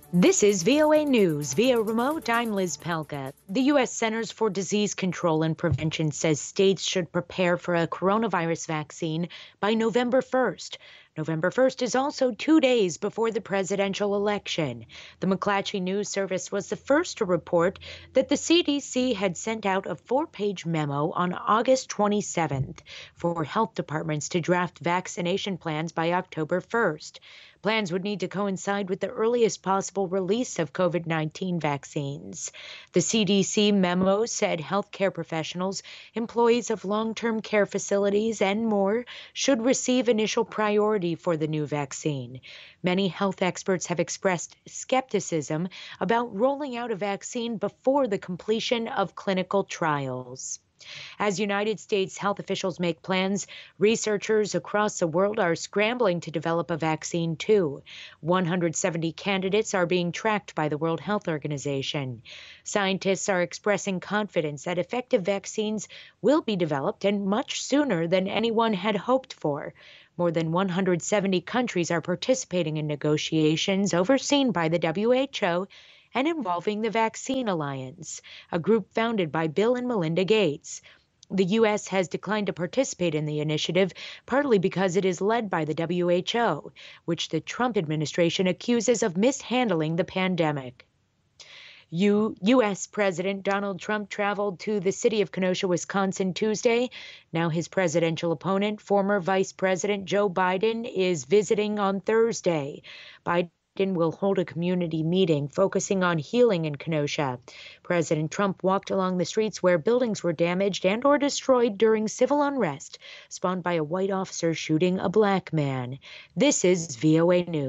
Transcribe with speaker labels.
Speaker 1: This is VOA News. Via remote, I'm Liz Pelka. The U.S. Centers for Disease Control and Prevention says states should prepare for a coronavirus vaccine by November 1st. November 1st is also 2 days before the presidential election. The McClatchy News Service was the first to report that the CDC had sent out a 4-page memo on August 27th for health departments to draft vaccination plans by October 1st. Plans would need to coincide with the earliest possible release of COVID-19 vaccines. The CDC memo said healthcare professionals, employees of long-term care facilities, and more should receive initial priority for the new vaccine. Many health experts have expressed skepticism about rolling out a vaccine before the completion of clinical trials. As United States health officials make plans, researchers across the world are scrambling to develop a vaccine too. 170 candidates are being tracked by the World Health Organization. Scientists are expressing confidence that effective vaccines will be developed and much sooner than anyone had hoped for. More than 170 countries are participating in negotiations overseen by the WHO and involving the Vaccine Alliance, a group founded by Bill and Melinda Gates. The U.S. has declined to participate in the initiative, partly because it is led by the WHO, which the Trump administration accuses of mishandling the pandemic. U.S. President Donald Trump traveled to the city of Kenosha, Wisconsin Tuesday. Now his presidential opponent, former Vice President Joe Biden, is visiting on Thursday. Biden will hold a community meeting focusing on healing in Kenosha. President Trump walked along the streets where buildings were damaged and or destroyed during civil unrest spawned by a white officer shooting a black man. This is VOA News.